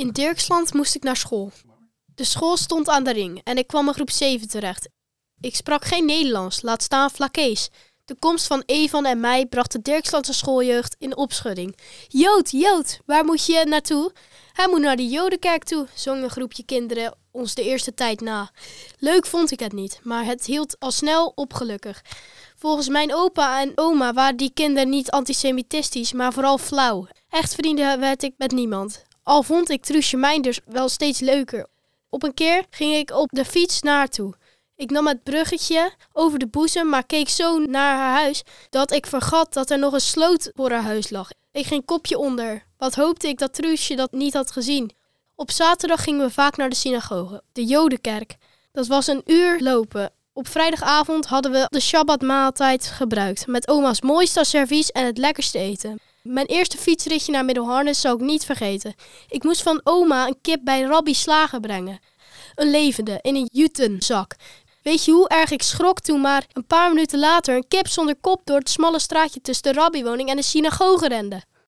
In Dirksland moest ik naar school. De school stond aan de ring en ik kwam in groep 7 terecht. Ik sprak geen Nederlands, laat staan Vlakees. De komst van Evan en mij bracht de Dirkslandse schooljeugd in opschudding. Jood, waar moet je naartoe? Hij moet naar de Jodenkerk toe, zong een groepje kinderen ons de eerste tijd na. Leuk vond ik het niet, maar het hield al snel op gelukkig. Volgens mijn opa en oma waren die kinderen niet antisemitistisch, maar vooral flauw. Echt vrienden werd ik met niemand. Al vond ik Truusje Meinders wel steeds leuker. Op een keer ging ik op de fiets naar haar toe. Ik nam het bruggetje over de boezem, maar keek zo naar haar huis dat ik vergat dat er nog een sloot voor haar huis lag. Ik ging kopje onder. Wat hoopte ik dat Truusje dat niet had gezien. Op zaterdag gingen we vaak naar de synagoge, de Jodenkerk. Dat was een uur lopen. Op vrijdagavond hadden we de Shabbatmaaltijd gebruikt, met oma's mooiste servies en het lekkerste eten. Mijn eerste fietsritje naar Middelharnis zal ik niet vergeten. Ik moest van oma een kip bij Rabbi Slager brengen. Een levende, in een jutenzak. Weet je hoe erg ik schrok toen maar een paar minuten later een kip zonder kop door het smalle straatje tussen de rabbiwoning en de synagoge rende?